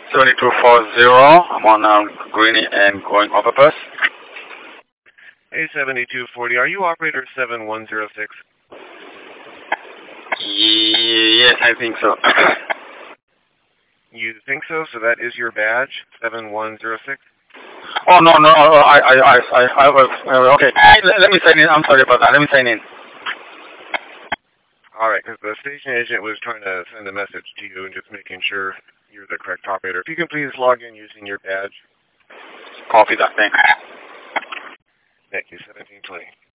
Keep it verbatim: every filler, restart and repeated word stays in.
seventy-two forty, I'm on um, Greeny and going over bus. A seventy-two forty, are you operator seven one zero six? Yes, I think so. You think so? So that is your badge, seven one zero six? Oh, no, no, I, I, I, I, I was, okay. Let, let me sign in. I'm sorry about that. Let me sign in. All right, because the station agent was trying to send a message to you and just making sure you're the correct operator. If you can please log in using your badge. Copy that thing. Thank you, seventeen twenty.